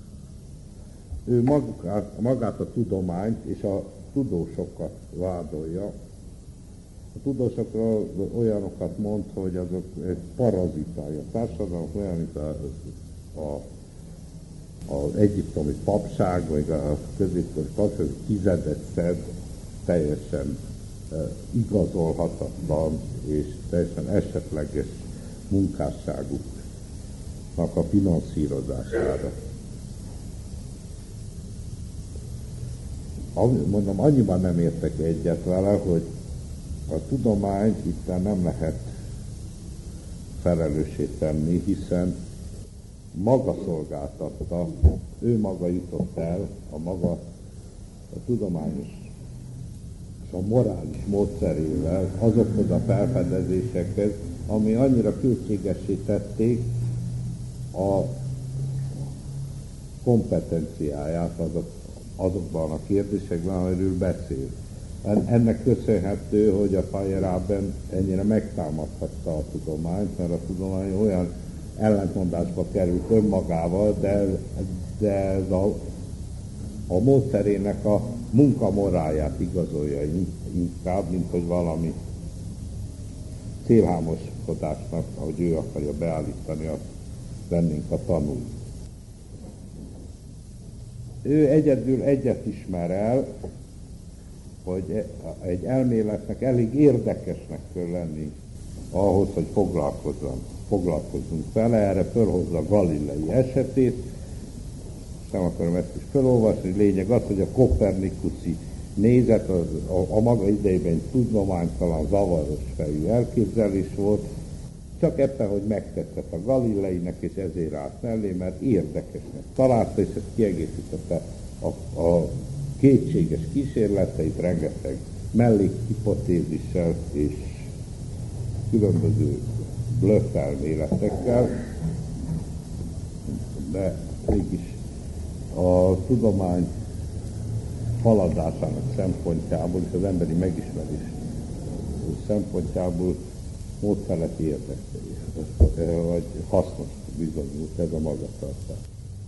ő magát, magát a tudományt és a tudósokat vádolja, A tudósok olyanokat mond, hogy azok parazitálja a társadalom, olyan, mint a, a, az egyiptomi papság, vagy a középkori papság, tizedet szed, teljesen uh, igazolhatatlan és teljesen esetleges munkásságuknak a finanszírozására. Mondom, annyiban nem értek egyet vele, hogy a tudományt itt nem lehet felelőssé tenni, hiszen maga szolgáltatta, ő maga jutott el a maga a tudományos és a morális módszerével azokhoz a felfedezésekhez, ami annyira költségessé tették a kompetenciáját azok, azokban a kérdésekben, amiről beszél. Ennek köszönhető, hogy a Feyerabend ennyire megtámadhatta a tudományt, mert a tudomány olyan ellentmondásba került önmagával, de, de ez a, a módszerének a munkamoráját igazolja inkább, mint hogy valami célhámoskodásnak, ahogy ő akarja beállítani, azt vennénk a tanulni. Ő egyedül egyet ismer el, hogy egy elméletnek elég érdekesnek kell lenni ahhoz, hogy foglalkozzunk vele. Erre fölhozza Galilei esetét, nem akarom ezt is felolvasni, lényeg az, hogy a kopernikuszi nézet az, a, a maga idejében tudománytalan, zavaros fejű elképzelés volt, csak ebben, hogy megtetszett a Galileinek, és ezért állt mellé, mert érdekesnek találta, és ezt kiegészítette a, a kétséges kísérleteit rengeteg mellékhipotézissel és különböző blöff elméletekkel, de mégis a tudomány haladásának szempontjából és az emberi megismerés szempontjából módfelett érdekes, vagy hasznos bizonyult ez a magatartás.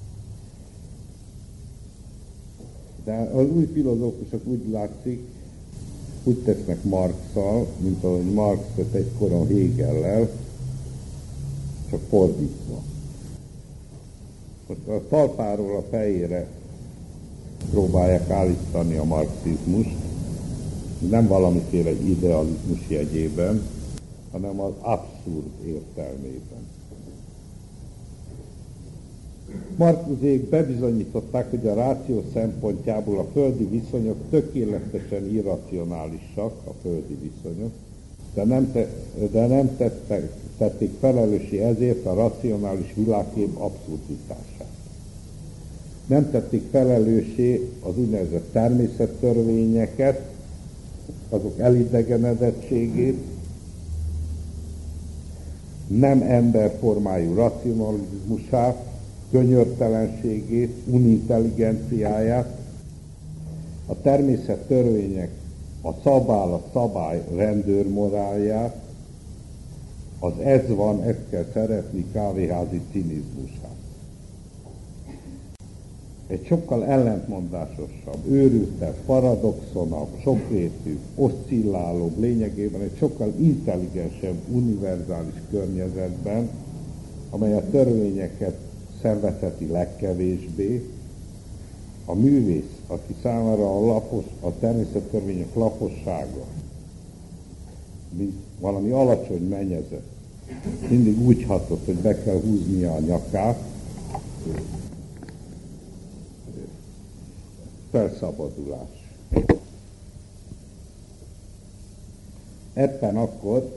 De az új filozófusok úgy látszik, úgy tesznek Marx-szal, mint ahogy Marx tett egykoron Hegellel, csak fordítva. Most a talpáról a fejére próbálják állítani a marxizmust, nem valamiféle idealizmus jegyében, hanem az abszurd értelmében. Marxék bebizonyították, hogy a ráció szempontjából a földi viszonyok tökéletesen irracionálisak, a földi viszonyok, de nem, te, de nem tettek, tették felelőssé ezért a racionális világkép abszurditását. Nem tették felelőssé az úgynevezett természettörvényeket, azok elidegenedettségét, nem emberformájú racionalizmusát, könyörtelenségét, unintelligenciáját, a természet törvények, a szabály, a szabály rendőrmorálját, az ez van, ezt kell szeretni kávéházi cinizmusát. Egy sokkal ellentmondásosabb, őrültebb, paradoxonabb, sokrétű, oszcillálóbb, lényegében egy sokkal intelligensebb, univerzális környezetben, amely a törvényeket szenvedheti legkevésbé, a művész, aki számára a, lapos, a természettörvények lapossága, mint valami alacsony mennyezet, mindig úgy hatott, hogy be kell húznia a nyakát, felszabadulás. Ebben akkor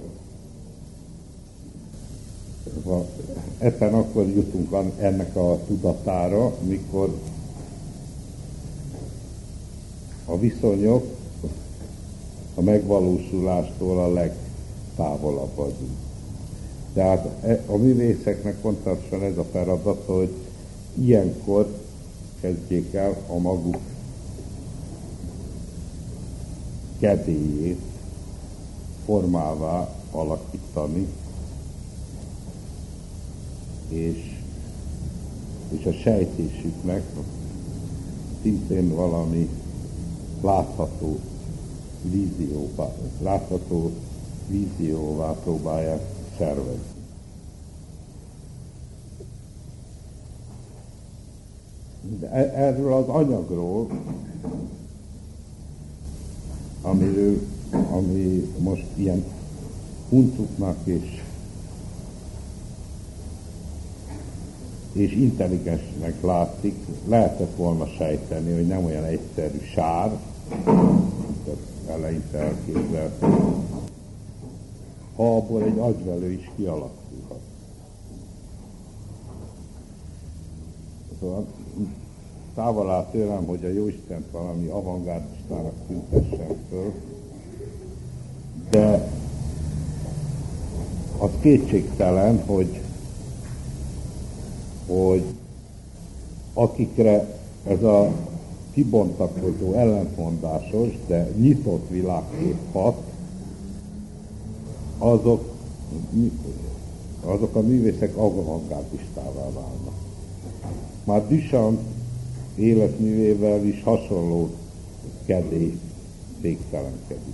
ebben akkor jutunk ennek a tudatára, mikor a viszonyok a megvalósulástól a legtávolabb vagyunk. Tehát a művészeknek pontosan ez a feladata, hogy ilyenkor kezdjék el a maguk kedélyét formává alakítani, és, és a sejtésüknek szintén valami látható vízióvá, látható vízióvá próbálják szervezni. De erről az anyagról, amiről, ami most ilyen huncutnak és, és intelligensnek látszik, lehetett volna sejteni, hogy nem olyan egyszerű sár, mint eleinte elképzelhető, ha abból egy agyvelő is kialakulhat. Szóval távol áll tőlem, hogy a Jóistent valami avantgárdistának tüntessen föl, de az kétségtelen, hogy, hogy akikre ez a kibontakozó, ellentmondásos, de nyitott világkép hat, azok, azok a művészek avantgárdistává válnak. Már Duchamp életművével is hasonló kedély végtelenkedik.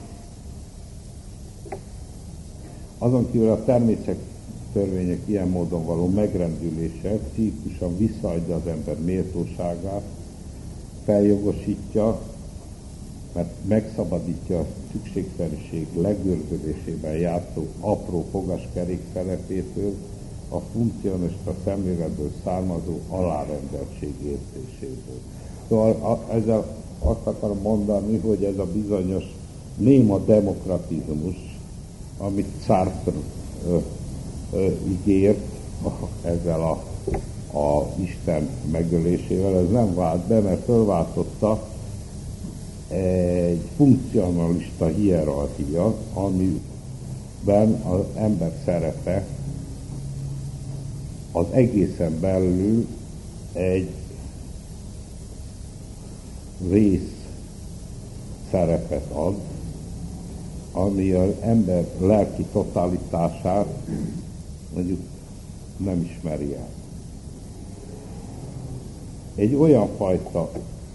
Azon kívül a természettörvények ilyen módon való megrendülése pszichikusan visszaadja az ember méltóságát, feljogosítja, mert megszabadítja a szükségszerűség legőrződésében játszó apró fogaskerék szerepétől, a funkcionista szemléletből származó alárendeltség érzéséből. Szóval ezzel azt akarom mondani, hogy ez a bizonyos néma demokratizmus, amit Sartre ö, ö, ígért ezzel a, a Isten megölésével, ez nem vált be, mert fölváltotta egy funkcionalista hierarchia, amiben az ember szerepe az egészen belül egy rész szerepet ad, ami az ember lelki totalitását mondjuk nem ismeri el. Egy olyan fajta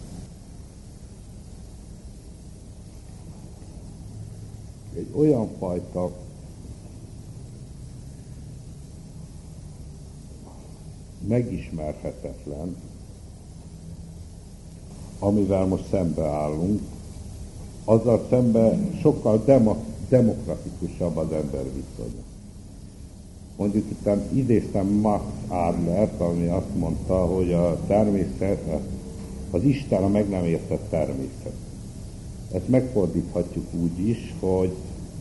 egy olyan fajta megismerhetetlen, amivel most szembeállunk, azzal szemben sokkal demo- demokratikusabb az ember viszonya. Mondjuk itt idéztem Max Adlert, ami azt mondta, hogy a természet, az Isten a meg nem értett természet. Ezt megfordíthatjuk úgy is, hogy,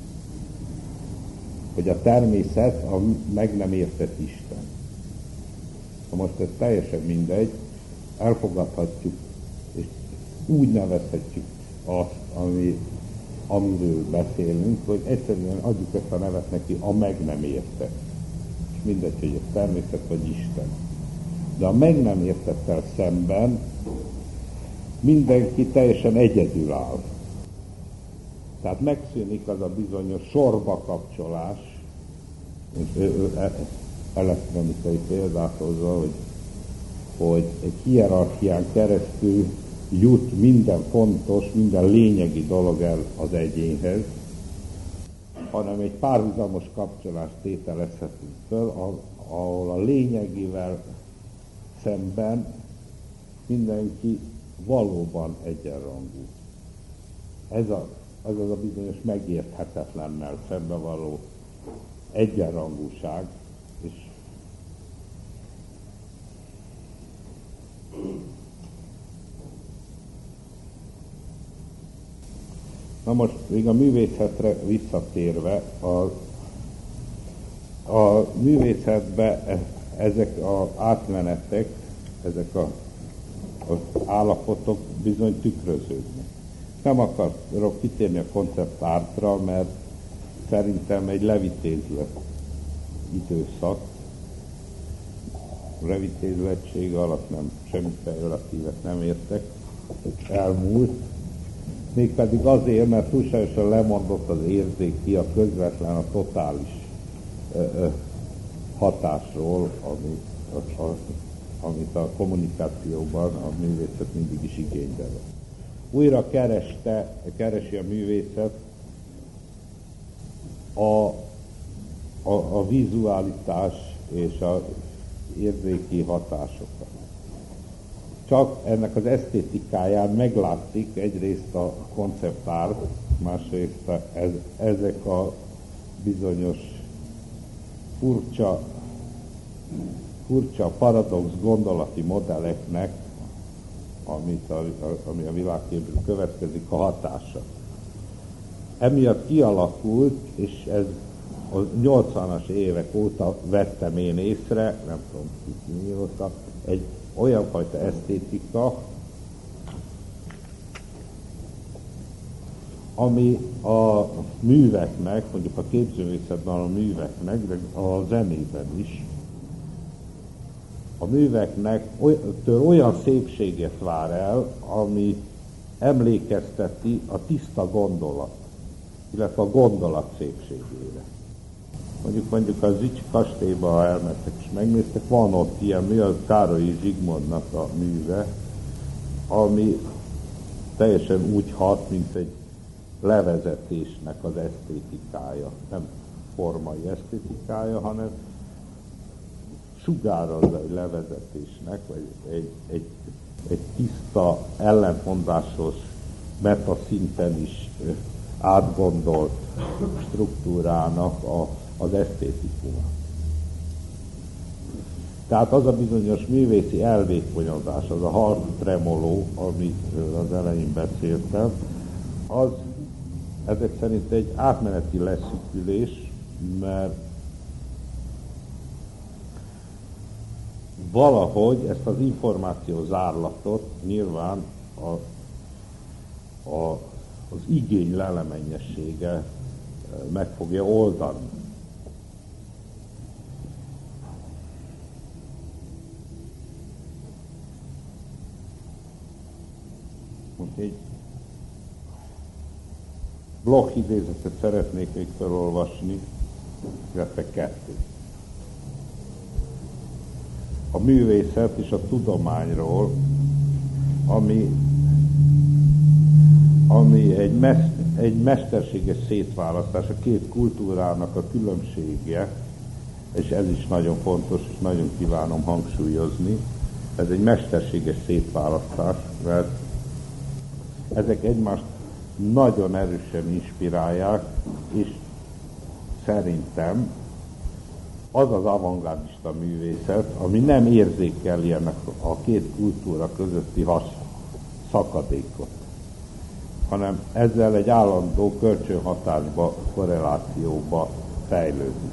hogy a természet a meg nem értett Isten. Ha most ez teljesen mindegy, elfogadhatjuk, és úgy nevezhetjük azt, ami, amiről beszélünk, hogy egyszerűen adjuk ezt a nevet neki, a meg nem értett. És mindegy, hogy ez természet vagy Isten. De a meg nem értettel szemben mindenki teljesen egyedül áll. Tehát megszűnik az a bizonyos sorba kapcsolás, és ő, ő, elektronikai példát hozva, hogy, hogy egy hierarchián keresztül jut minden fontos, minden lényegi dolog el az egyénhez, hanem egy párhuzamos kapcsolást tételezhetünk föl, ahol a lényegivel szemben mindenki valóban egyenrangú. Ez, a, ez az a bizonyos megérthetetlennel szembe való egyenrangúság, és na most még a művészetre visszatérve, a, a művészetbe ezek az átmenetek, ezek a, az állapotok bizony tükröződnek. Nem akarok kitérni a konceptártra, mert szerintem egy levitézlet időszak, levitézlettség alatt nem, semmi pejoratívet nem értek, elmúlt, mégpedig azért, mert túlságosan lemondott az érzéki, a közvetlen, a totális ö, ö, hatásról, ami, a, a, amit a kommunikációban a művészet mindig is igénybe vett. újra kereste, keresi a művészet a, a, a vizualitás és az érzéki hatásokat. Csak ennek az esztétikáján meglátszik egyrészt a konceptár, másrészt ez, ezek a bizonyos furcsa, furcsa paradox gondolati modelleknek, amit a, a, ami a világképből következik, a hatása. Emiatt kialakult, és ez a nyolcvanas évek óta vettem én észre, nem tudom mióta, egy olyan fajta esztétika, ami a műveknek, mondjuk a képzőművészetben a műveknek, de a zenében is, a műveknek olyan szépséget vár el, ami emlékezteti a tiszta gondolat, illetve a gondolat szépségére. Mondjuk, mondjuk a Zichy kastélyba, ha elmentek és megnéztek, van ott ilyen mű, az Károlyi Zsigmondnak a műve, ami teljesen úgy hat, mint egy levezetésnek az esztétikája. Nem formai esztétikája, hanem sugározza egy levezetésnek, vagy egy, egy, egy tiszta, ellentmondásos, metaszinten is átgondolt struktúrának a, az esztétikuma. Tehát az a bizonyos művészi elvékonyodás, az a hard tremoló, amiről az elején beszéltem, az ezek szerint egy átmeneti leszűkülés, mert valahogy ezt az információ zárlatot nyilván a, a, az igény lelemennyessége meg fogja oldani. Most egy blokk idézetet szeretnék még felolvasni, illetve kettőt. A művészet és a tudományról, ami, ami egy, mest, egy mesterséges szétválasztás, a két kultúrának a különbsége, és ez is nagyon fontos, és nagyon kívánom hangsúlyozni, ez egy mesterséges szétválasztás, mert ezek egymást nagyon erősen inspirálják, és szerintem az az avantgárdista művészet, ami nem érzékeli ennek a két kultúra közötti has szakadékot, hanem ezzel egy állandó kölcsönhatásba, korrelációba fejlődik.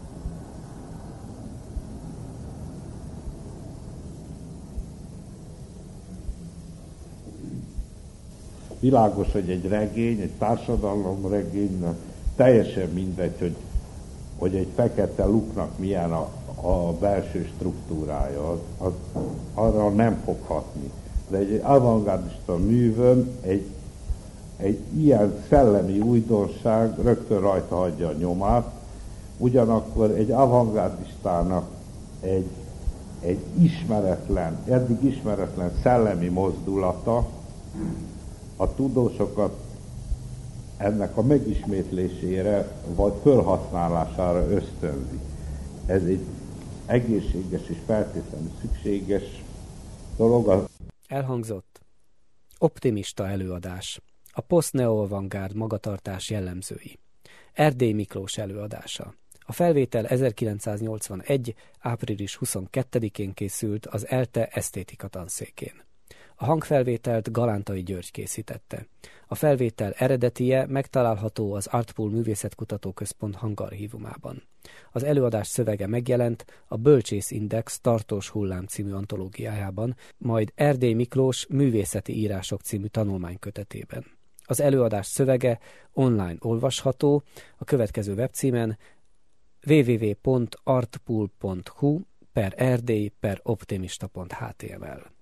Világos, hogy egy regény, egy társadalomregény, teljesen mindegy, hogy, hogy egy fekete luknak milyen a, a belső struktúrája, az, az arra nem fog hatni. De egy avantgárdista művön egy, egy ilyen szellemi újdonság rögtön rajta hagyja a nyomát, ugyanakkor egy avantgárdistának egy, egy ismeretlen, eddig ismeretlen szellemi mozdulata a tudósokat ennek a megismétlésére vagy fölhasználására ösztönzi. Ez egy egészséges és feltétlenül szükséges dolog. Elhangzott optimista előadás. A post-neo-avantgárd magatartás jellemzői. Erdély Miklós előadása. A felvétel ezerkilencszáznyolcvanegy. április huszonkettedikén készült az ELTE esztétika tanszékén. A hangfelvételt Galántai György készítette. A felvétel eredetie megtalálható az Artpool Művészetkutató Központ hangarchívumában. Az előadás szövege megjelent a Bölcsész Index Tartós hullám című antológiájában, majd Erdély Miklós Művészeti írások című tanulmánykötetében. Az előadás szövege online olvasható a következő webcímen double-u double-u double-u pont artpool pont hu per erdély per optimista pont html.